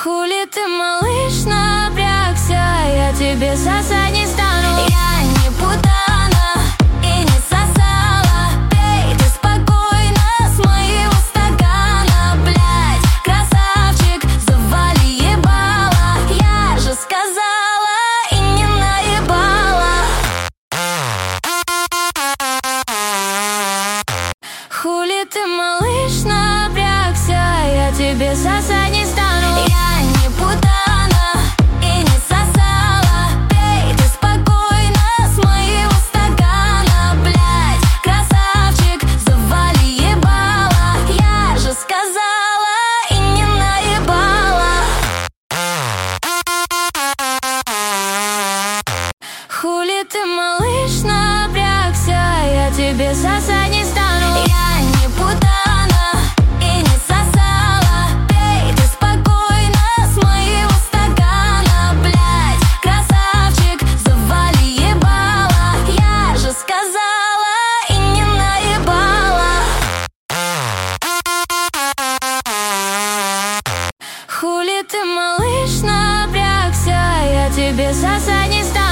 Хули ты, малыш, напрягся, я тебе сосать не стану. Я не путана и не сосала. Пей ты спокойно с моего стакана, блядь. Красавчик, завали ебало. Я же сказала и не наебала. Хули ты, малыш, напрягся, я тебе сосать не стану. Я не путана и не сосала. Пей ты спокойно с моего стакана, блядь. Красавчик, завали ебало. Я же сказала и не наебала. Хули ты, малыш, напрягся, я тебе сосать не стану. Я не путана и не сосала. Пей ты спокойно с моего стакана, блядь. Красавчик, завали ебало. Я же сказала и не наебала. Хули ты, малыш, напрягся, я тебе сосать не стану.